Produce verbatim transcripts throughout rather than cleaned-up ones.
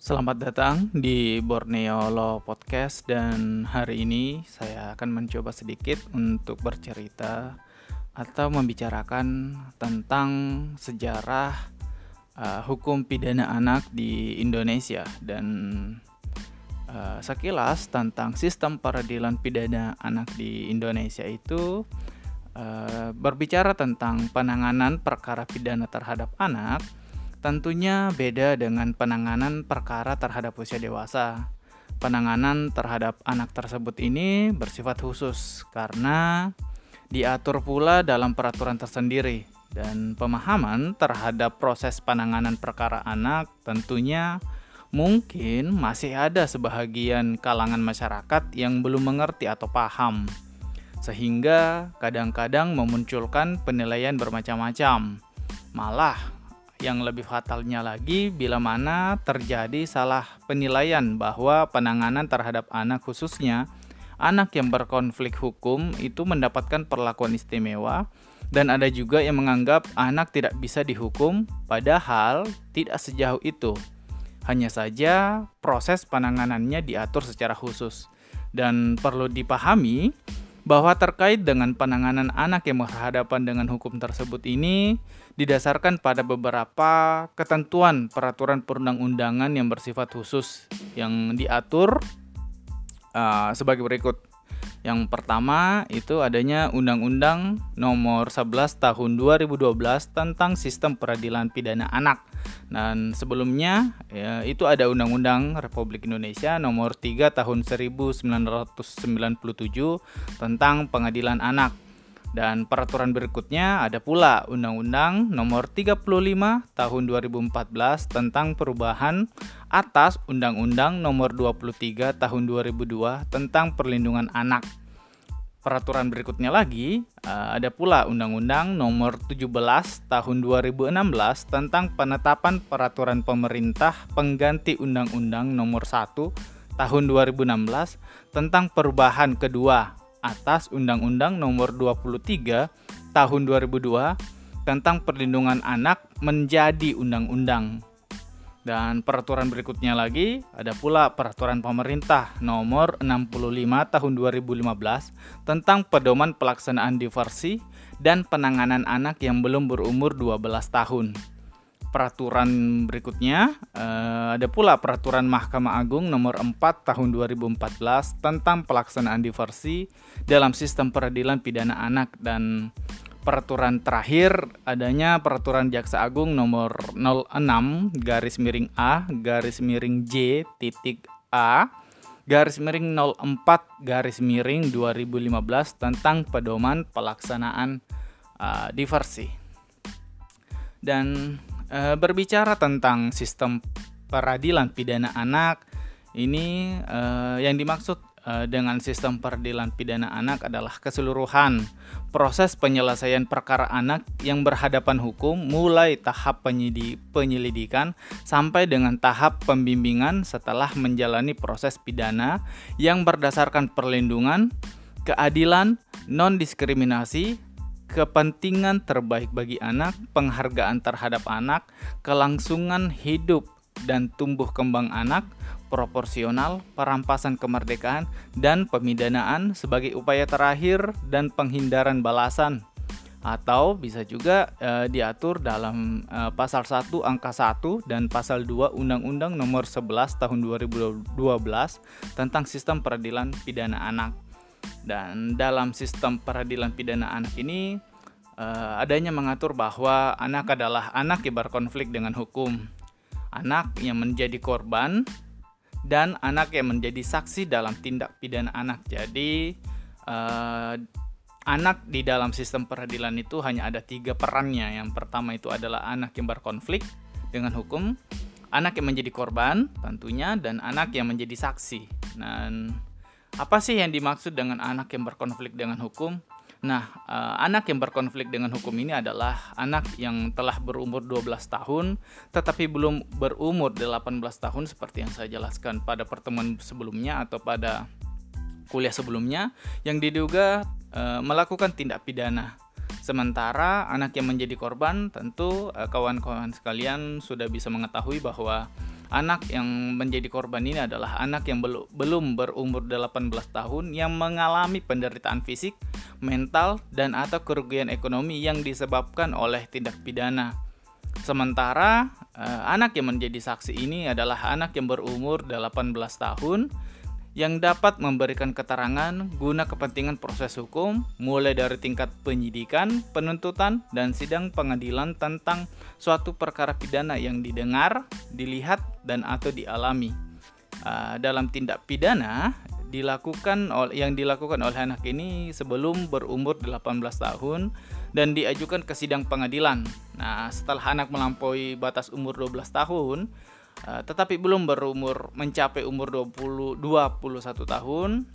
Selamat datang di Borneo Law Podcast, dan hari ini saya akan mencoba sedikit untuk bercerita atau membicarakan tentang sejarah uh, hukum pidana anak di Indonesia dan uh, sekilas tentang sistem peradilan pidana anak di Indonesia itu uh, berbicara tentang penanganan perkara pidana terhadap anak. Tentunya beda dengan penanganan perkara terhadap usia dewasa. Penanganan terhadap anak tersebut ini bersifat khusus karena diatur pula dalam peraturan tersendiri, dan pemahaman terhadap proses penanganan perkara anak tentunya mungkin masih ada sebahagian kalangan masyarakat yang belum mengerti atau paham, sehingga kadang-kadang memunculkan penilaian bermacam-macam. Malah yang lebih fatalnya lagi bila mana terjadi salah penilaian bahwa penanganan terhadap anak, khususnya anak yang berkonflik hukum, itu mendapatkan perlakuan istimewa, dan ada juga yang menganggap anak tidak bisa dihukum, padahal tidak sejauh itu. Hanya saja proses penanganannya diatur secara khusus. Dan perlu dipahami bahwa terkait dengan penanganan anak yang berhadapan dengan hukum tersebut ini didasarkan pada beberapa ketentuan peraturan perundang-undangan yang bersifat khusus yang diatur uh, sebagai berikut. Yang pertama itu adanya Undang-Undang Nomor sebelas Tahun dua ribu dua belas tentang Sistem Peradilan Pidana Anak. Dan sebelumnya ya, itu ada Undang-Undang Republik Indonesia Nomor tiga Tahun seribu sembilan ratus sembilan puluh tujuh tentang Pengadilan Anak. Dan peraturan berikutnya ada pula Undang-Undang Nomor tiga puluh lima Tahun dua ribu empat belas tentang perubahan atas Undang-Undang Nomor dua puluh tiga Tahun dua ribu dua tentang Perlindungan Anak. Peraturan berikutnya lagi ada pula Undang-Undang Nomor tujuh belas Tahun dua ribu enam belas tentang penetapan peraturan pemerintah pengganti Undang-Undang Nomor satu Tahun dua ribu enam belas tentang perubahan kedua atas Undang-Undang Nomor dua puluh tiga Tahun dua ribu dua tentang Perlindungan Anak menjadi undang-undang. Dan peraturan berikutnya lagi ada pula Peraturan Pemerintah Nomor enam puluh lima Tahun dua ribu lima belas tentang pedoman pelaksanaan diversi dan penanganan anak yang belum berumur dua belas tahun. Peraturan berikutnya eh, ada pula Peraturan Mahkamah Agung Nomor empat Tahun dua ribu empat belas tentang pelaksanaan diversi dalam sistem peradilan pidana anak. Dan peraturan terakhir adanya Peraturan Jaksa Agung Nomor nol enam garis miring A garis miring J titik A garis miring nol empat garis miring dua ribu lima belas tentang pedoman pelaksanaan uh, diversi. Dan e, berbicara tentang sistem peradilan pidana anak ini, e, yang dimaksud e, dengan sistem peradilan pidana anak adalah keseluruhan proses penyelesaian perkara anak yang berhadapan hukum, mulai tahap penyidi, penyelidikan sampai dengan tahap pembimbingan setelah menjalani proses pidana yang berdasarkan perlindungan, keadilan, non-diskriminasi, kepentingan terbaik bagi anak, penghargaan terhadap anak, kelangsungan hidup dan tumbuh kembang anak, proporsional, perampasan kemerdekaan, dan pemidanaan sebagai upaya terakhir dan penghindaran balasan. Atau bisa juga e, diatur dalam e, pasal satu angka satu dan pasal dua Undang-Undang Nomor sebelas Tahun dua ribu dua belas tentang Sistem Peradilan Pidana Anak. Dan dalam sistem peradilan pidana anak ini uh, adanya mengatur bahwa anak adalah anak yang berkonflik dengan hukum, anak yang menjadi korban, dan anak yang menjadi saksi dalam tindak pidana anak. Jadi uh, anak di dalam sistem peradilan itu hanya ada tiga perannya. Yang pertama itu adalah anak yang berkonflik dengan hukum, anak yang menjadi korban tentunya, dan anak yang menjadi saksi. Dan apa sih yang dimaksud dengan anak yang berkonflik dengan hukum? Nah, eh, anak yang berkonflik dengan hukum ini adalah anak yang telah berumur dua belas tahun tetapi belum berumur delapan belas tahun, seperti yang saya jelaskan pada pertemuan sebelumnya atau pada kuliah sebelumnya, yang diduga eh, melakukan tindak pidana. Sementara anak yang menjadi korban, tentu eh, kawan-kawan sekalian sudah bisa mengetahui bahwa Anak yang menjadi korban ini adalah anak yang belu- belum berumur delapan belas tahun yang mengalami penderitaan fisik, mental, dan atau kerugian ekonomi yang disebabkan oleh tindak pidana. Sementara eh, anak yang menjadi saksi ini adalah anak yang berumur delapan belas tahun yang dapat memberikan keterangan guna kepentingan proses hukum, mulai dari tingkat penyidikan, penuntutan, dan sidang pengadilan tentang suatu perkara pidana yang didengar, dilihat, dan atau dialami. Uh, dalam tindak pidana dilakukan oleh yang dilakukan oleh anak ini sebelum berumur delapan belas tahun dan diajukan ke sidang pengadilan. Nah, setelah anak melampaui batas umur dua belas tahun, Uh, tetapi belum berumur mencapai umur dua puluh, dua puluh satu tahun,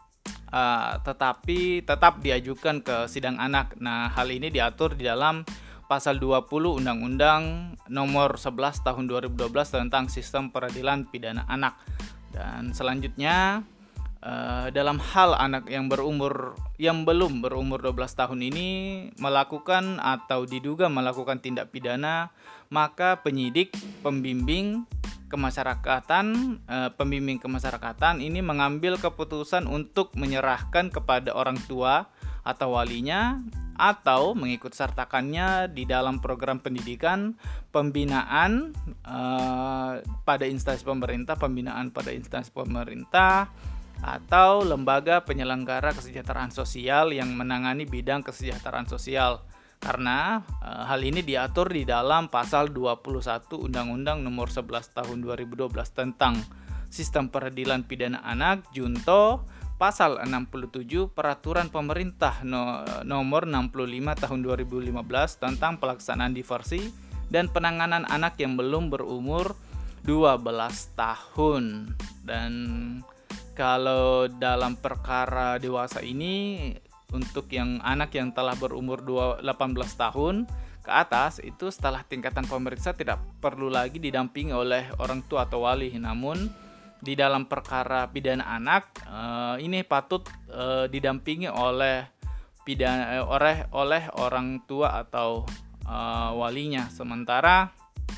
uh, tetapi tetap diajukan ke sidang anak. Nah, hal ini diatur di dalam pasal dua puluh Undang-Undang Nomor sebelas Tahun dua ribu dua belas tentang Sistem Peradilan Pidana Anak. Dan selanjutnya, uh, dalam hal anak yang berumur yang belum berumur dua belas tahun ini melakukan atau diduga melakukan tindak pidana, maka penyidik, pembimbing kemasyarakatan, eh, pembimbing kemasyarakatan ini mengambil keputusan untuk menyerahkan kepada orang tua atau walinya atau mengikut sertakannya di dalam program pendidikan, pembinaan eh, pada instansi pemerintah, pembinaan pada instansi pemerintah atau lembaga penyelenggara kesejahteraan sosial yang menangani bidang kesejahteraan sosial. Karena e, hal ini diatur di dalam pasal dua puluh satu Undang-Undang Nomor sebelas Tahun dua ribu dua belas tentang Sistem Peradilan Pidana Anak, junto pasal enam puluh tujuh Peraturan Pemerintah no, Nomor enam puluh lima Tahun dua ribu lima belas tentang pelaksanaan diversi dan penanganan anak yang belum berumur dua belas tahun. Dan kalau dalam perkara dewasa ini, untuk yang anak yang telah berumur delapan belas tahun ke atas itu setelah tingkatan pemeriksa tidak perlu lagi didampingi oleh orang tua atau wali. Namun di dalam perkara pidana anak eh, ini patut eh, didampingi oleh pidana eh, oleh oleh orang tua atau eh, walinya. Sementara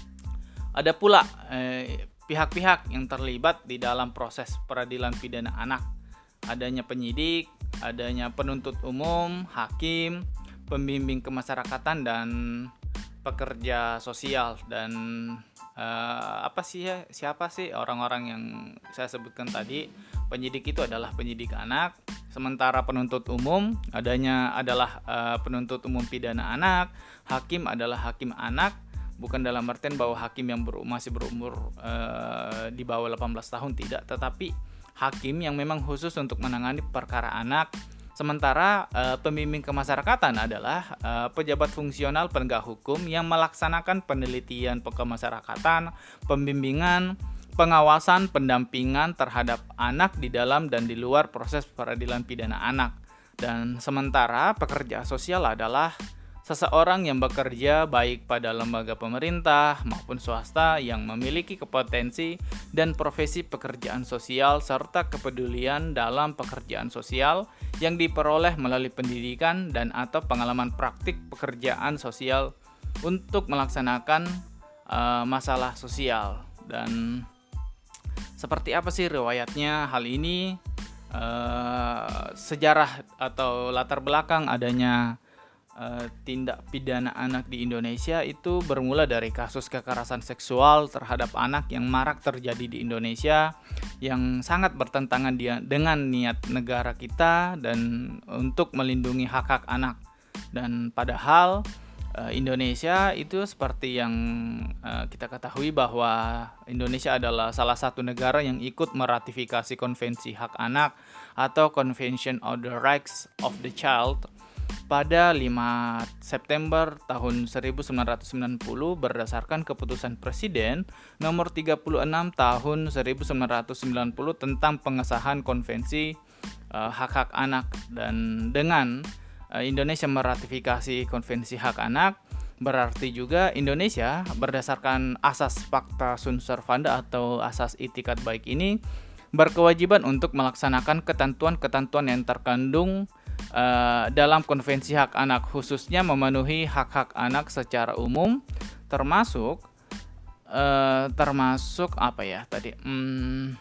ada pula eh, pihak-pihak yang terlibat di dalam proses peradilan pidana anak. Adanya penyidik, adanya penuntut umum, hakim, pembimbing kemasyarakatan, dan pekerja sosial. Dan uh, apa sih ya, siapa sih orang-orang yang saya sebutkan tadi? Penyidik itu adalah penyidik anak, sementara penuntut umum adanya adalah uh, penuntut umum pidana anak, hakim adalah hakim anak, bukan dalam artian bahwa hakim yang ber, masih berumur uh, di bawah delapan belas tahun, tidak, tetapi hakim yang memang khusus untuk menangani perkara anak. Sementara e, pembimbing kemasyarakatan adalah e, pejabat fungsional penegak hukum yang melaksanakan penelitian kemasyarakatan, pembimbingan, pengawasan, pendampingan terhadap anak di dalam dan di luar proses peradilan pidana anak. Dan sementara pekerja sosial adalah seseorang yang bekerja baik pada lembaga pemerintah maupun swasta yang memiliki kompetensi dan profesi pekerjaan sosial serta kepedulian dalam pekerjaan sosial yang diperoleh melalui pendidikan dan atau pengalaman praktik pekerjaan sosial untuk melaksanakan uh, masalah sosial. Dan seperti apa sih riwayatnya hal ini? Uh, sejarah atau latar belakang adanya Uh, tindak pidana anak di Indonesia itu bermula dari kasus kekerasan seksual terhadap anak yang marak terjadi di Indonesia, yang sangat bertentangan dia dengan niat negara kita dan untuk melindungi hak-hak anak. Dan padahal uh, Indonesia itu seperti yang uh, kita ketahui bahwa Indonesia adalah salah satu negara yang ikut meratifikasi Konvensi Hak Anak atau Convention on the Rights of the Child pada lima September tahun seribu sembilan ratus sembilan puluh berdasarkan keputusan Presiden nomor tiga puluh enam tahun seribu sembilan ratus sembilan puluh tentang pengesahan Konvensi uh, Hak-Hak Anak. Dan dengan uh, Indonesia meratifikasi Konvensi Hak Anak, berarti juga Indonesia berdasarkan asas Pacta Sunt Servanda atau asas itikat baik ini berkewajiban untuk melaksanakan ketentuan-ketentuan yang terkandung Uh, dalam Konvensi Hak Anak, khususnya memenuhi hak-hak anak secara umum, termasuk eee, termasuk apa ya tadi, mmm,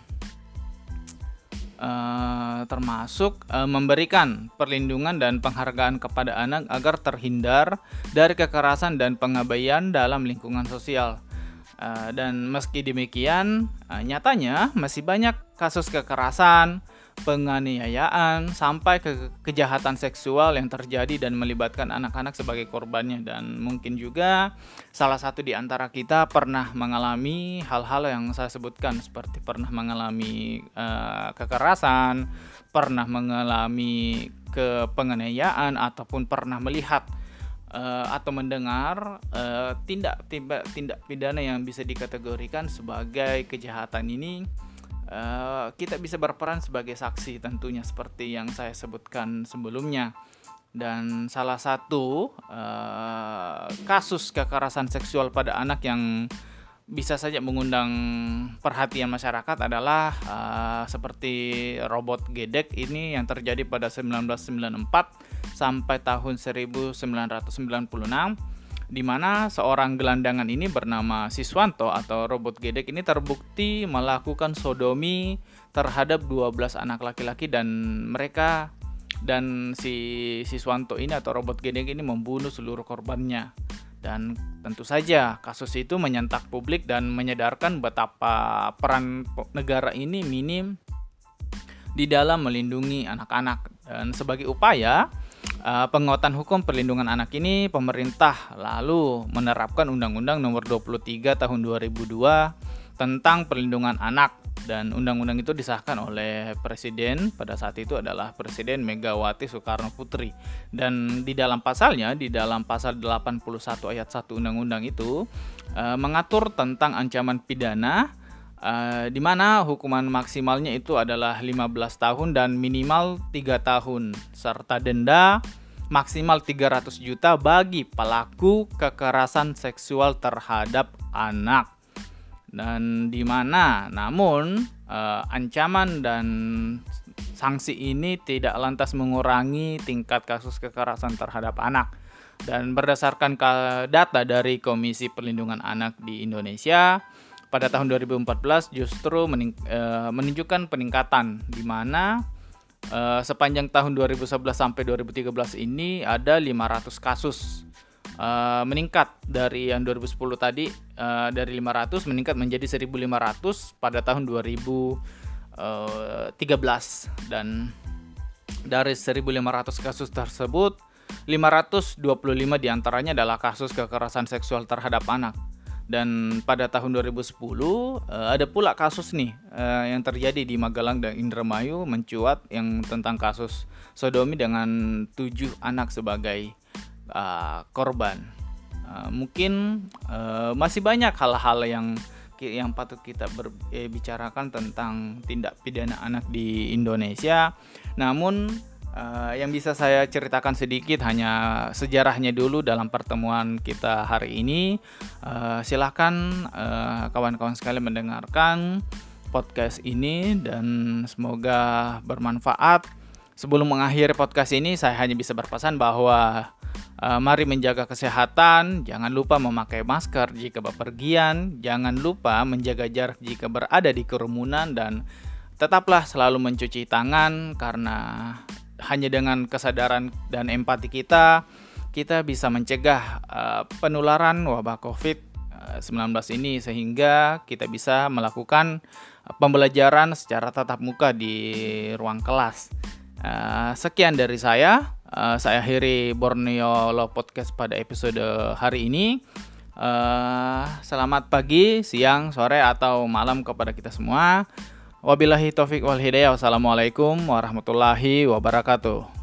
eee, termasuk, eee, memberikan perlindungan dan penghargaan kepada anak agar terhindar dari kekerasan dan pengabaian dalam lingkungan sosial. Eee, dan meski demikian, eee, nyatanya masih banyak kasus kekerasan, penganiayaan, sampai ke kejahatan seksual yang terjadi dan melibatkan anak-anak sebagai korbannya. Dan mungkin juga salah satu di antara kita pernah mengalami hal-hal yang saya sebutkan, seperti pernah mengalami, eee, kekerasan, pernah mengalami ke penganiayaan, ataupun pernah melihat Eee, atau mendengar, eee, tindak tiba tindak pidana yang bisa dikategorikan sebagai kejahatan ini, eee, kita bisa berperan sebagai saksi tentunya seperti yang saya sebutkan sebelumnya. Dan salah satu, eee, kasus kekerasan seksual pada anak yang bisa saja mengundang perhatian masyarakat adalah, eee, seperti robot gedek ini yang terjadi pada seribu sembilan ratus sembilan puluh empat sampai tahun seribu sembilan ratus sembilan puluh enam, di mana seorang gelandangan ini bernama Siswanto atau robot gedek ini terbukti melakukan sodomi terhadap dua belas anak laki-laki, dan mereka dan si Siswanto ini atau robot gedek ini membunuh seluruh korbannya. Dan tentu saja kasus itu menyentak publik dan menyadarkan betapa peran negara ini minim di dalam melindungi anak-anak. Dan sebagai upaya uh, penguatan hukum perlindungan anak ini, pemerintah lalu menerapkan Undang-Undang Nomor dua puluh tiga Tahun dua ribu dua tentang perlindungan anak, dan undang-undang itu disahkan oleh Presiden pada saat itu adalah Presiden Megawati Soekarno Putri. Dan di dalam pasalnya, di dalam pasal delapan puluh satu ayat satu undang-undang itu uh, mengatur tentang ancaman pidana, uh, di mana hukuman maksimalnya itu adalah lima belas tahun dan minimal tiga tahun, serta denda maksimal tiga ratus juta bagi pelaku kekerasan seksual terhadap anak. Dan di mana namun eh, ancaman dan sanksi ini tidak lantas mengurangi tingkat kasus kekerasan terhadap anak. Dan berdasarkan data dari Komisi Perlindungan Anak di Indonesia, pada tahun dua ribu empat belas justru mening, eh, menunjukkan peningkatan, di mana eh, sepanjang tahun dua ribu sebelas sampai dua ribu tiga belas ini ada lima ratus kasus. Uh, meningkat dari yang dua ribu sepuluh tadi, uh, dari lima ratus meningkat menjadi seribu lima ratus pada tahun dua ribu tiga belas. Dan dari seribu lima ratus kasus tersebut, lima ratus dua puluh lima diantaranya adalah kasus kekerasan seksual terhadap anak. Dan pada tahun dua ribu sepuluh uh, ada pula kasus nih uh, yang terjadi di Magelang dan Indramayu mencuat yang tentang kasus sodomi dengan tujuh anak sebagai Uh, korban. Uh, mungkin uh, masih banyak hal-hal yang yang patut kita berbicarakan tentang tindak pidana anak di Indonesia. Namun uh, yang bisa saya ceritakan sedikit hanya sejarahnya dulu dalam pertemuan kita hari ini. Uh, silahkan uh, kawan-kawan sekalian mendengarkan podcast ini dan semoga bermanfaat. Sebelum mengakhiri podcast ini, saya hanya bisa berpesan bahwa Uh, mari menjaga kesehatan, jangan lupa memakai masker jika bepergian, jangan lupa menjaga jarak jika berada di kerumunan, dan tetaplah selalu mencuci tangan, karena hanya dengan kesadaran dan empati kita, kita bisa mencegah uh, penularan wabah covid sembilan belas ini, sehingga kita bisa melakukan pembelajaran secara tatap muka di ruang kelas. Uh, sekian dari saya. Uh, saya akhiri Borneo Law Podcast pada episode hari ini. Uh, selamat pagi, siang, sore, atau malam kepada kita semua. Wabillahi taufik wal hidayah. Wassalamualaikum warahmatullahi wabarakatuh.